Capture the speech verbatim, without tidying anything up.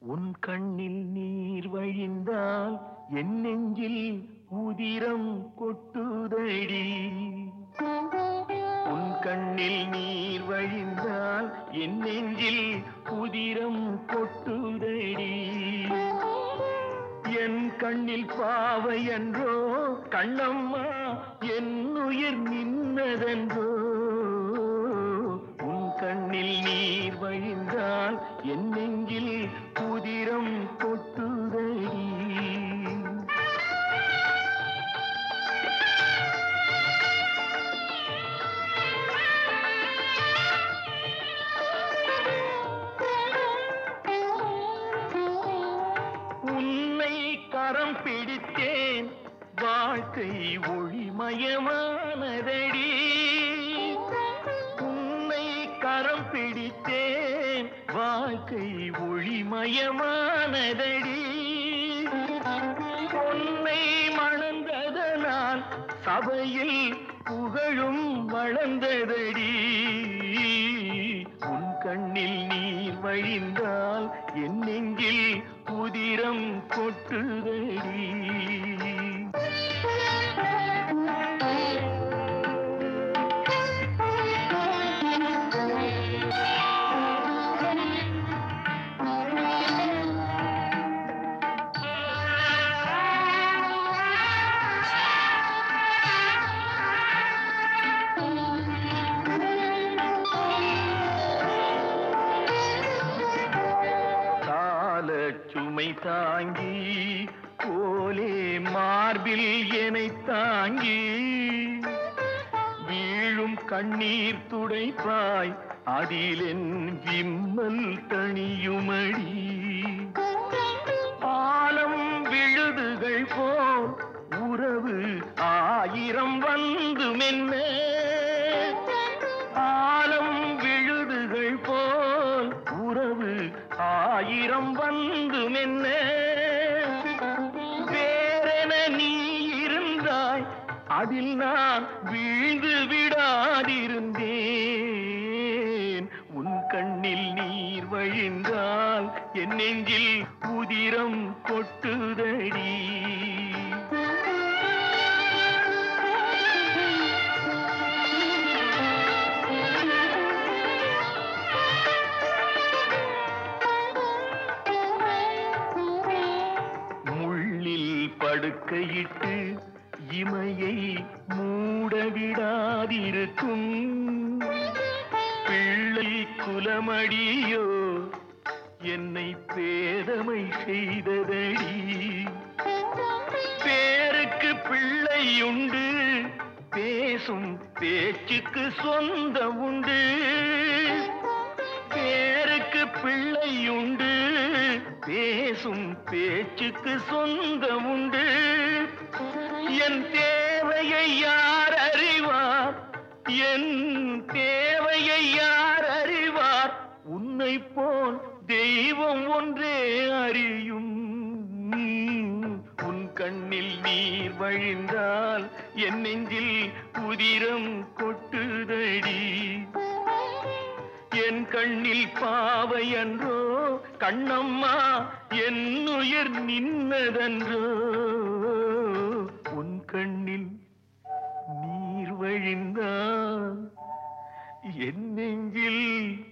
உன் கண்ணில் நீர் வழிந்தால் என் நெஞ்சில் உதிரம் கொட்டுதடி. உன் கண்ணில் நீர் வழிந்தால் என் நெஞ்சில் உதிரம் கொட்டுதடி. என் கண்ணில் பாவை என்றோ கண்ணம்மா என் உயிர் நின்னதென்றோ. உன் கண்ணில் நீர் வழிந்தால் என் நெஞ்சில் உதிரம் கொட்டுதடி. உன்னை கரம் பிடித்தேன் வாழ்க்கை ஒளிமயமானதடி. உன்னை கரம் பிடித்தேன் வாழ்க்கை ஒளிமயமானதடி. உன்னை மணந்ததனால் சபையில் புகழும் வளர்ந்ததடி. உன் கண்ணில் நீர் வழிந்தால் என் நெஞ்சில் உதிரம் கொட்டுதடி. சுமை தாங்கி போலே மார்பில் என்னை தாங்கி வீழும் கண்ணீர் துடைப்பாய் அதிலென் விம்மல் தணியுமடி. ஆலம் விழுதுகள் போல் உறவு ஆயிரம் வந்து மென்ன. ஆலம் விழுதுகள் போல் உறவு ஆயிரம் வந்து மென்ன. வேறென நீ இருந்தாய் அதில் நான் வீழ்ந்து விடாதிருந்தேன். உன் கண்ணில் நீர் வழிந்தால் என் நெஞ்சில் உதிரம் கொட்டுதடி. படுக்கையிட்டு இமையை மூடவிடாதிருக்கும் பிள்ளை குலமடியோ என்னை பேதமை செய்ததடி. பேருக்கு பிள்ளையுண்டு பேசும் பேச்சுக்கு சொந்தம் உண்டு. பேருக்கு பிள்ளையுண்டு பேசும் பேச்சுக்கு சொந்தம் உண்டு. என் தேவையை யார் அறிவார், என் தேவையை யார் அறிவார். உன்னை போல் தெய்வம் ஒன்றே அறியும். உன் கண்ணில் நீர் வழிந்தால் என் நெஞ்சில் உதிரம் கொட்டுதடி. என் கண்ணில் பாவை அன்றோ கண்ணம்மா என் உயிர் நின்னதன்றோ. உன் கண்ணில் நீர் வழிந்தால் என் நெஞ்சில்